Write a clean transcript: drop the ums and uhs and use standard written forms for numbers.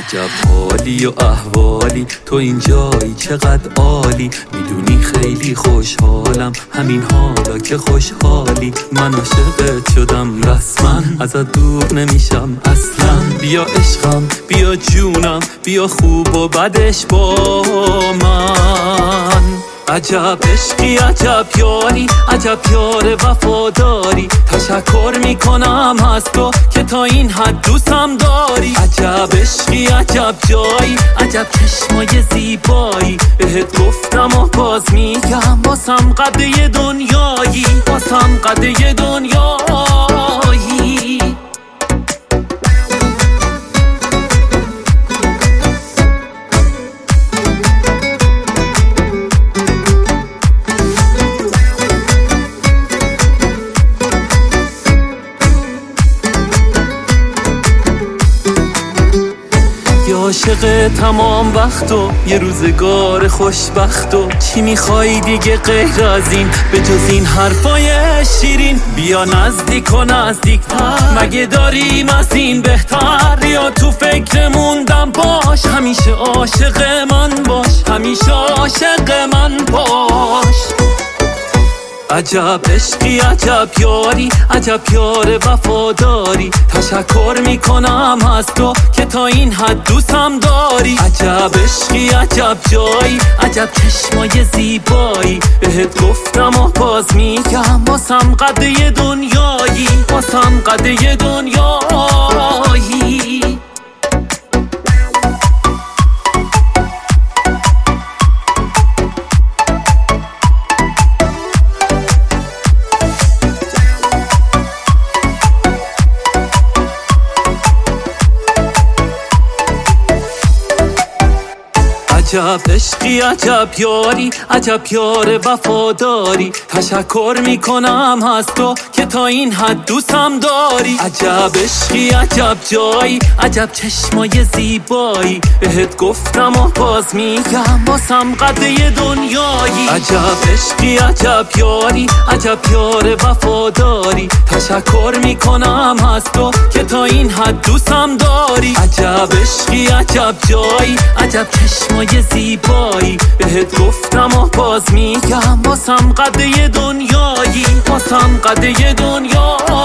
عجب حالی و احوالی، تو اینجایی چقدر عالی. میدونی خیلی خوشحالم همین حالا که خوشحالی. من عاشقت شدم رسما، ازت دور نمیشم اصلا. بیا عشقم بیا جونم، بیا خوب و بدش با من. عجب عشقی عجب یاری، عجب یار وفاداری. تشکر میکنم از تو که تا این حد دوستم داری. عجب عشقی عجب جایی، عجب چشمای زیبایی. بهت گفتم و باز میگم، واسم قده دنیایی، واسم قده دنیایی. عاشق تمام وقت و یه روزگار خوشبخت و چی میخوای دیگه غیر از این، به جز این حرفای شیرین؟ بیا نزدیک و نزدیکتر، مگه داریم از این بهتر؟ یا تو فکر موندم باش، همیشه عاشق من باش، همیشه عاشق من باش. عجب عشقی عجب یاری، عجب یار وفاداری. تشکر میکنم از تو که تا این حد دوستم داری. عجب عشقی عجب جایی، عجب چشمای زیبایی. بهت گفتم و باز میگم، واسم قده دنیایی، واسم قده دنیایی. عجب عشقی عجب یاری، عجب یار وفاداری. تشکر میکنم از تو که تا این حد دوستم داری. عجب عشقی عجب جایی، عجب چشمای زیبایی. بهت گفتم و باز میگم، واسم قده دنیایی. عجب عشقی عجب یاری، عجب یار وفاداری. تشکر میکنم از تو که تا این حد دوستم داری. عجب عشقی عجب جایی، عجب چشمای زیبایی. بهت گفتم و باز میگم، واسم قده دنیایی، واسم قده دنیایی.